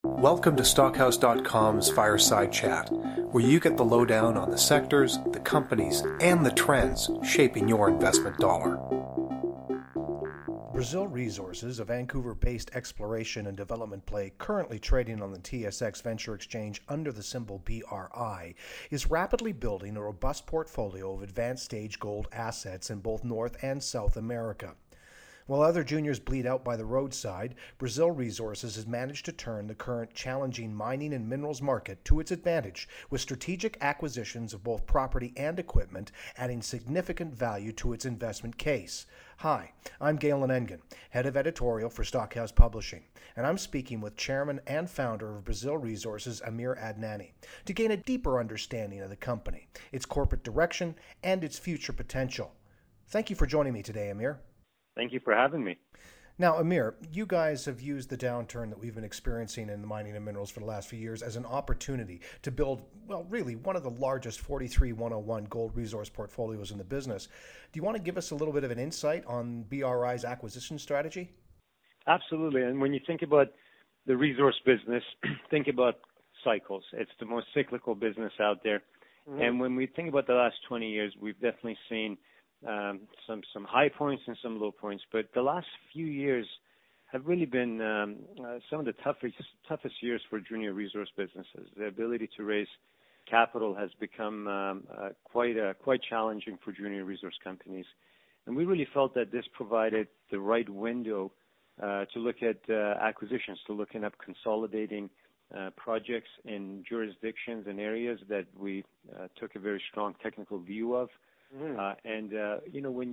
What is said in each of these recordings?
Welcome to Stockhouse.com's Fireside Chat, where you get the lowdown on the sectors, the companies, and the trends shaping your investment dollar. Brazil Resources, a Vancouver-based exploration and development play currently trading on the TSX Venture Exchange under the symbol BRI, is rapidly building a robust portfolio of advanced stage gold assets in both North and South America. While other juniors bleed out by the roadside, Brazil Resources has managed to turn the current challenging mining and minerals market to its advantage with strategic acquisitions of both property and equipment, adding significant value to its investment case. Hi, I'm Galen Engen, head of editorial for Stockhouse Publishing, and I'm speaking with chairman and founder of Brazil Resources, Amir Adnani, to gain a deeper understanding of the company, its corporate direction, and its future potential. Thank you for joining me today, Amir. Thank you for having me. Now, Amir, you guys have used the downturn that we've been experiencing in the mining and minerals for the last few years as an opportunity to build, well, really one of the largest 43-101 gold resource portfolios in the business. Do you want to give us a little bit of an insight on BRI's acquisition strategy? Absolutely. And when you think about the resource business, think about cycles. It's the most cyclical business out there. Mm-hmm. And when we think about the last 20 years, we've definitely seen some high points and some low points, but the last few years have really been some of the toughest years for junior resource businesses. The ability to raise capital has become quite challenging for junior resource companies, and we really felt that this provided the right window to look at acquisitions, to looking up consolidating projects in jurisdictions and areas that we took a very strong technical view of. Mm-hmm. When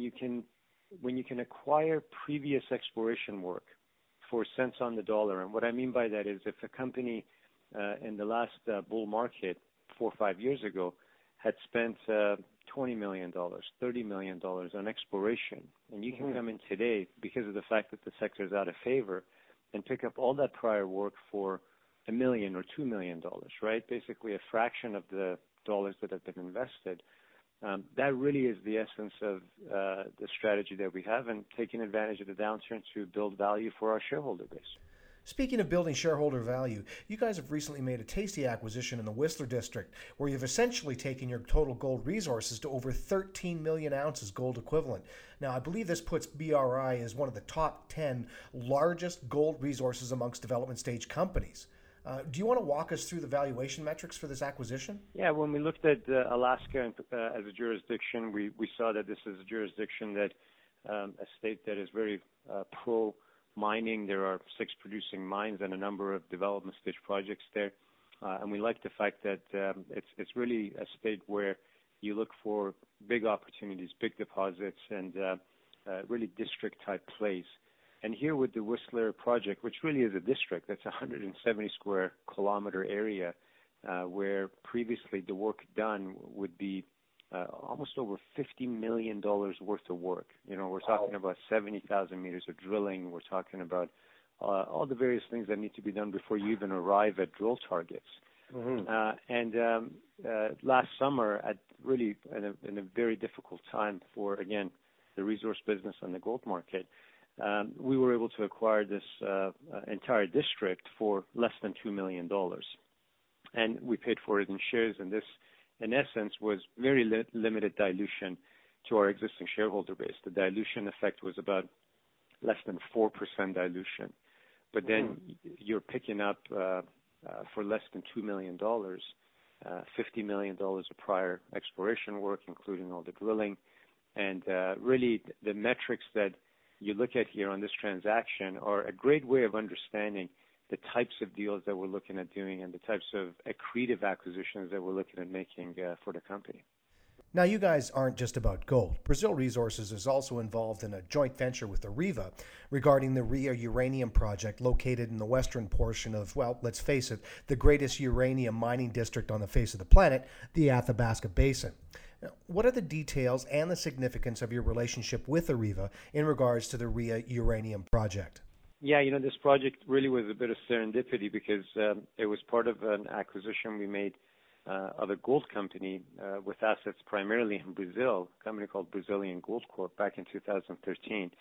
you can acquire previous exploration work for cents on the dollar, and what I mean by that is if a company in the last bull market 4 or 5 years ago had spent $20 million, $30 million on exploration, and you can come in today because of the fact that the sector is out of favor and pick up all that prior work for $1 million or $2 million, right? Basically a fraction of the dollars that have been invested. That really is the essence of the strategy that we have and taking advantage of the downturn to build value for our shareholder base. Speaking of building shareholder value, you guys have recently made a tasty acquisition in the Whistler District where you've essentially taken your total gold resources to over 13 million ounces gold equivalent. Now, I believe this puts BRI as one of the top 10 largest gold resources amongst development stage companies. Do you want to walk us through the valuation metrics for this acquisition? Yeah, when we looked at Alaska as a jurisdiction, we saw that this is a jurisdiction that a state that is very pro-mining. There are 6 producing mines and a number of development stage projects there. And we like the fact that it's really a state where you look for big opportunities, big deposits, and really district-type plays. And here with the Whistler project, which really is a district, that's a 170 square kilometer area where previously the work done would be almost over $50 million worth of work. You know, we're talking about 70,000 meters of drilling. We're talking about all the various things that need to be done before you even arrive at drill targets. Mm-hmm. Last summer, at really in a very difficult time for, again, the resource business and the gold market, we were able to acquire this entire district for less than $2 million. And we paid for it in shares, and this, in essence, was very limited dilution to our existing shareholder base. The dilution effect was about less than 4% dilution. But then you're picking up, for less than $2 million, $50 million of prior exploration work, including all the drilling. And really the metrics that you look at here on this transaction are a great way of understanding the types of deals that we're looking at doing and the types of accretive acquisitions that we're looking at making for the company. Now, you guys aren't just about gold. Brazil Resources is also involved in a joint venture with Areva regarding the Ria Uranium Project located in the western portion of, well, let's face it, the greatest uranium mining district on the face of the planet, the Athabasca Basin. Now, what are the details and the significance of your relationship with Areva in regards to the Ria Uranium Project? Yeah, this project really was a bit of serendipity because it was part of an acquisition we made of a gold company with assets primarily in Brazil, a company called Brazilian Gold Corp back in 2013.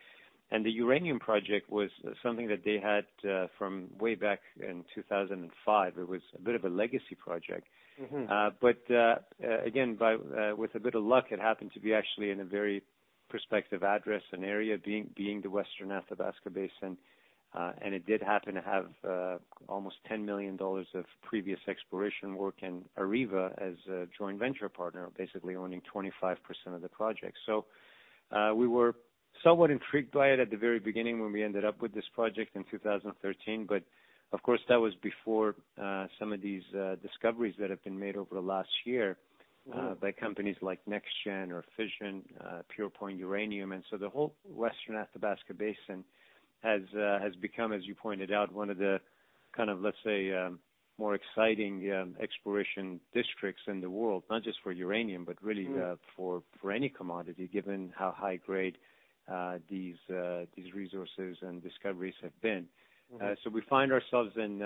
And the uranium project was something that they had from way back in 2005. It was a bit of a legacy project. But again, with a bit of luck, it happened to be actually in a very prospective address and area, being the Western Athabasca Basin. And it did happen to have almost $10 million of previous exploration work, and Areva as a joint venture partner, basically owning 25% of the project. So we were somewhat intrigued by it at the very beginning when we ended up with this project in 2013, but of course that was before some of these discoveries that have been made over the last year by companies like NextGen or Fission, PurePoint Uranium, and so the whole Western Athabasca Basin has become, as you pointed out, one of the kind of, let's say, more exciting exploration districts in the world, not just for uranium, but really for any commodity, given how high grade these resources and discoveries have been. So we find ourselves in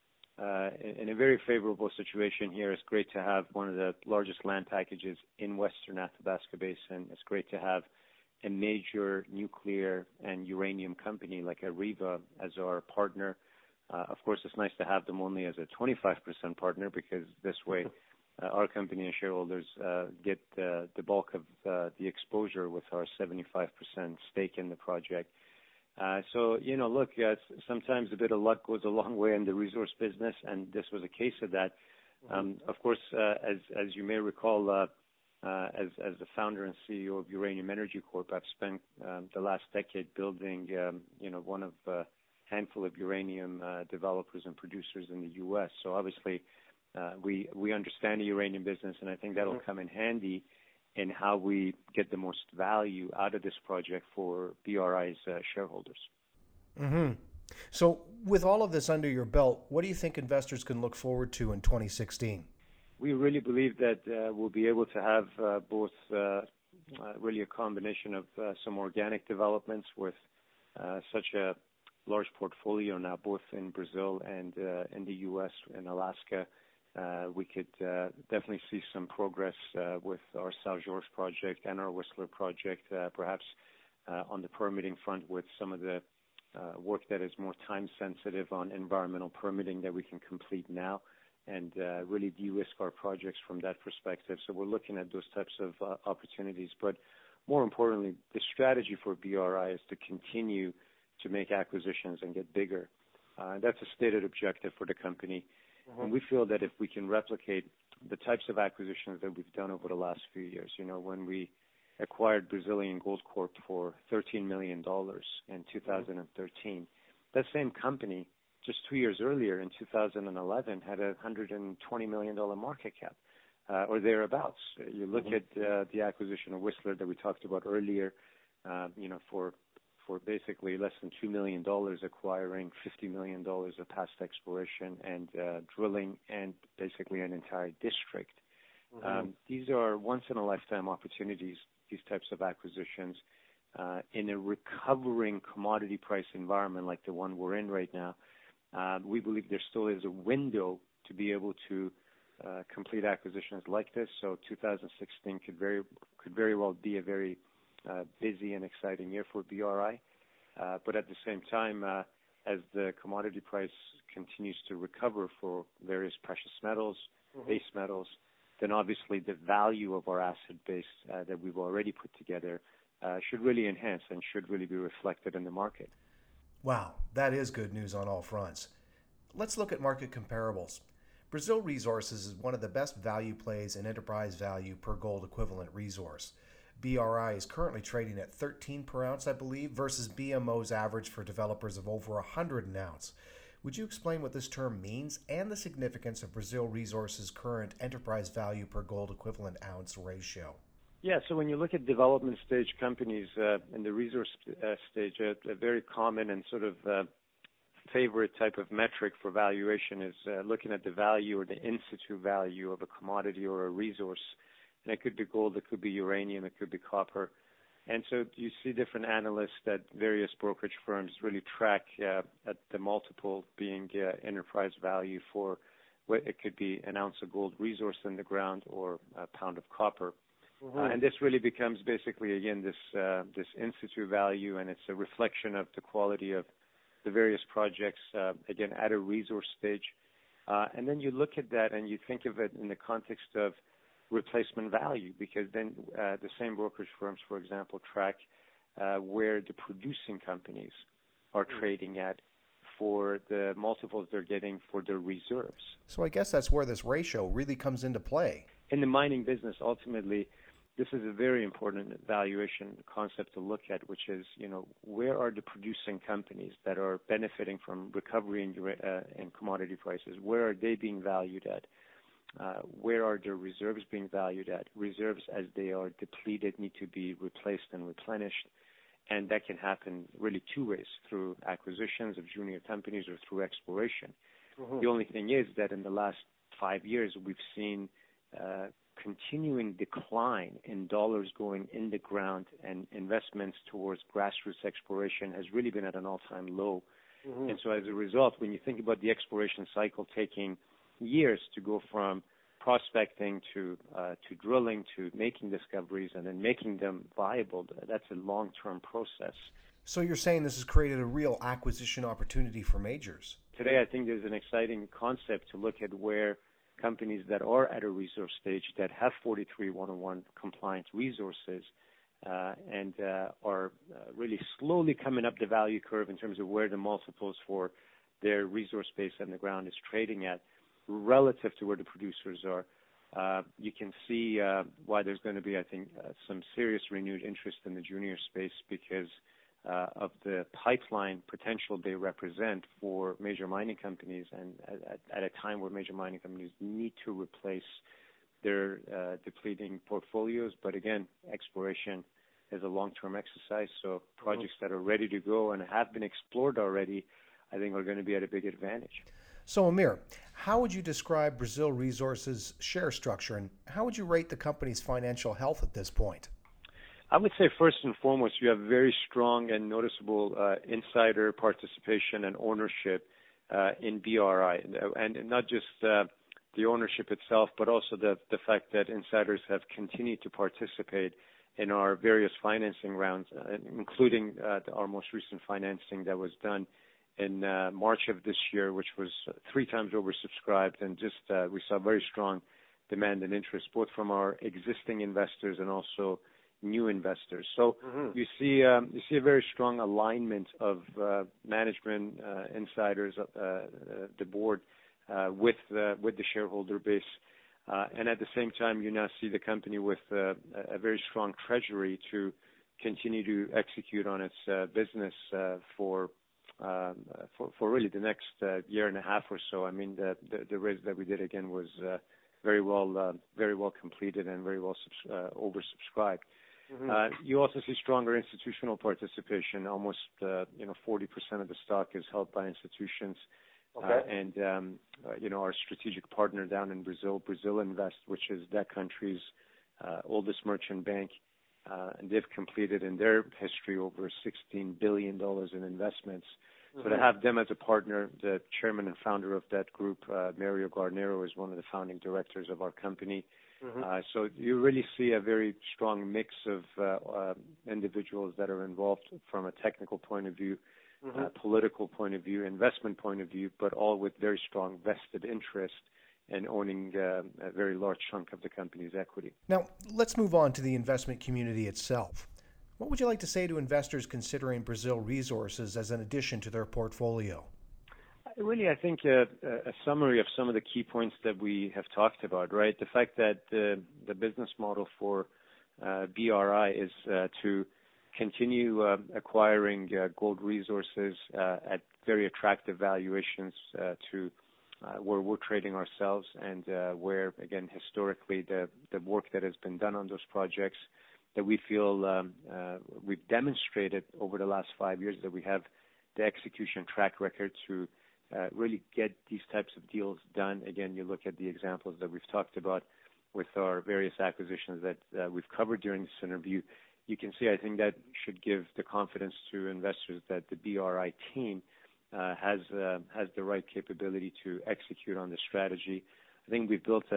a very favorable situation here. It's great to have one of the largest land packages in Western Athabasca Basin. It's great to have a major nuclear and uranium company like Areva as our partner. Of course, it's nice to have them only as a 25% partner, because this way our company and shareholders get the bulk of the exposure with our 75% stake in the project. So, look, sometimes a bit of luck goes a long way in the resource business, and this was a case of that. Of course, as you may recall, as the founder and CEO of Uranium Energy Corp, I've spent the last decade building, one of a handful of uranium developers and producers in the U.S. So obviously, we understand the uranium business, and I think that'll come in handy in how we get the most value out of this project for BRI's shareholders. So with all of this under your belt, what do you think investors can look forward to in 2016? We really believe that we'll be able to have both really a combination of some organic developments with such a large portfolio now, both in Brazil and in the U.S. and Alaska. We could definitely see some progress with our Sao Jorge project and our Whistler project, perhaps on the permitting front with some of the work that is more time sensitive on environmental permitting that we can complete now, and really de-risk our projects from that perspective. So we're looking at those types of opportunities. But more importantly, the strategy for BRI is to continue to make acquisitions and get bigger. That's a stated objective for the company. And we feel that if we can replicate the types of acquisitions that we've done over the last few years, when we acquired Brazilian Gold Corp for $13 million in 2013, that same company just 2 years earlier in 2011 had a $120 million market cap, or thereabouts. You look at the acquisition of Whistler that we talked about earlier, for basically less than $2 million, acquiring $50 million of past exploration and drilling, and basically an entire district. These are once-in-a-lifetime opportunities, these types of acquisitions, in a recovering commodity price environment like the one we're in right now. We believe there still is a window to be able to complete acquisitions like this. So 2016 could very well be a very busy and exciting year for BRI. But at the same time, as the commodity price continues to recover for various precious metals, base metals, then obviously the value of our asset base that we've already put together should really enhance and should really be reflected in the market. Wow, that is good news on all fronts. Let's look at market comparables. Brazil Resources is one of the best value plays in enterprise value per gold equivalent resource. BRI is currently trading at 13 per ounce, I believe, versus BMO's average for developers of over 100 an ounce. Would you explain what this term means and the significance of Brazil Resources' current enterprise value per gold equivalent ounce ratio? Yeah, so when you look at development stage companies in the resource stage, a very common and sort of favorite type of metric for valuation is looking at the value or the in situ value of a commodity or a resource. And it could be gold, it could be uranium, it could be copper. And so you see different analysts at various brokerage firms really track at the multiple being enterprise value for what it could be an ounce of gold resource in the ground or a pound of copper. And this really becomes basically, again, this in-situ value, and it's a reflection of the quality of the various projects, again, at a resource stage. And then you look at that and you think of it in the context of replacement value, because then the same brokerage firms, for example, track where the producing companies are trading at for the multiples they're getting for their reserves. So I guess that's where this ratio really comes into play. In the mining business, ultimately, this is a very important valuation concept to look at, which is, where are the producing companies that are benefiting from recovery in commodity prices? Where are they being valued at? Where are their reserves being valued at? Reserves, as they are depleted, need to be replaced and replenished. And that can happen really two ways, through acquisitions of junior companies or through exploration. The only thing is that in the last 5 years, we've seen continuing decline in dollars going in the ground, and investments towards grassroots exploration has really been at an all-time low. And so as a result, when you think about the exploration cycle taking years to go from prospecting to drilling to making discoveries and then making them viable, that's a long-term process. So you're saying this has created a real acquisition opportunity for majors? Today, I think there's an exciting concept to look at where companies that are at a resource stage that have 43-101 compliant resources and are really slowly coming up the value curve in terms of where the multiples for their resource base on the ground is trading at relative to where the producers are. You can see why there's going to be, I think, some serious renewed interest in the junior space because of the pipeline potential they represent for major mining companies, and at a time where major mining companies need to replace their depleting portfolios. But again, exploration is a long-term exercise, so projects that are ready to go and have been explored already, I think, are going to be at a big advantage. So, Amir, how would you describe Brazil Resources' share structure, and how would you rate the company's financial health at this point? I would say first and foremost, you have very strong and noticeable insider participation and ownership in BRI, and not just the ownership itself, but also the fact that insiders have continued to participate in our various financing rounds, including our most recent financing that was done in March of this year, which was 3 times oversubscribed, and just we saw very strong demand and interest both from our existing investors and also new investors. So you see a very strong alignment of management, insiders, the board with the shareholder base, and at the same time, you now see the company with a very strong treasury to continue to execute on its business for really the next year and a half or so. I mean, the raise that we did again was very well completed and very well oversubscribed. You also see stronger institutional participation. Almost 40% of the stock is held by institutions. And our strategic partner down in Brazil, Brazil Invest, which is that country's oldest merchant bank, and they've completed in their history over $16 billion in investments. So to have them as a partner, the chairman and founder of that group, Mario Garnero, is one of the founding directors of our company. So you really see a very strong mix of individuals that are involved from a technical point of view, political point of view, investment point of view, but all with very strong vested interest in owning a very large chunk of the company's equity. Now, let's move on to the investment community itself. What would you like to say to investors considering Brazil Resources as an addition to their portfolio? Really, I think a summary of some of the key points that we have talked about, right? The fact that the business model for BRI is to continue acquiring gold resources at very attractive valuations to where we're trading ourselves, and where, again, historically the work that has been done on those projects that we feel we've demonstrated over the last 5 years that we have the execution track record to really get these types of deals done. Again, you look at the examples that we've talked about with our various acquisitions that we've covered during this interview. You can see, I think that should give the confidence to investors that the BRI team has the right capability to execute on the strategy. I think we've built a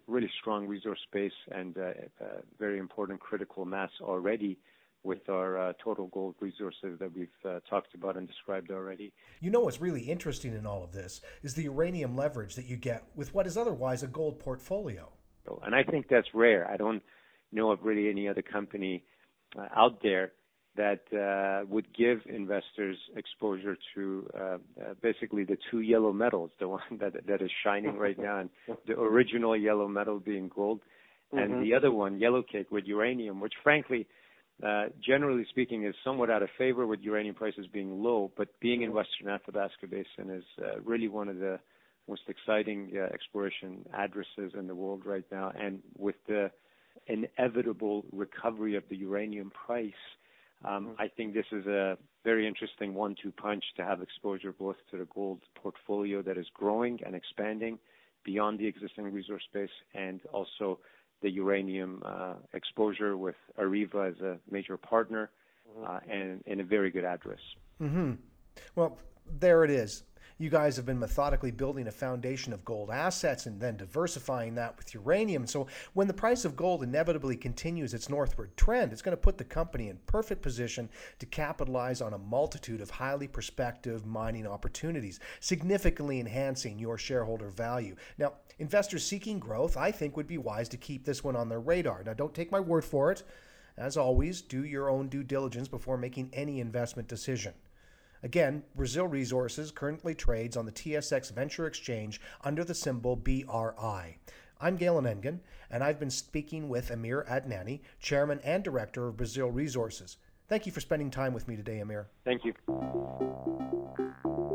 really strong resource base and very important critical mass already with our total gold resources that we've talked about and described already. You know what's really interesting in all of this is the uranium leverage that you get with what is otherwise a gold portfolio. And I think that's rare. I don't know of really any other company out there that would give investors exposure to basically the two yellow metals, the one that is shining right now, and the original yellow metal being gold, and the other one, yellow cake, with uranium, which frankly, generally speaking, is somewhat out of favor with uranium prices being low, but being in Western Athabasca Basin is really one of the most exciting exploration addresses in the world right now, and with the inevitable recovery of the uranium price, I think this is a very interesting 1-2 punch to have exposure both to the gold portfolio that is growing and expanding beyond the existing resource base, and also the uranium exposure with Areva as a major partner and in a very good address. Well, there it is. You guys have been methodically building a foundation of gold assets and then diversifying that with uranium. So when the price of gold inevitably continues its northward trend, it's going to put the company in perfect position to capitalize on a multitude of highly prospective mining opportunities, significantly enhancing your shareholder value. Now, investors seeking growth, I think, would be wise to keep this one on their radar. Now, don't take my word for it. As always, do your own due diligence before making any investment decision. Again, Brazil Resources currently trades on the TSX Venture Exchange under the symbol BRI. I'm Galen Engen, and I've been speaking with Amir Adnani, Chairman and Director of Brazil Resources. Thank you for spending time with me today, Amir. Thank you.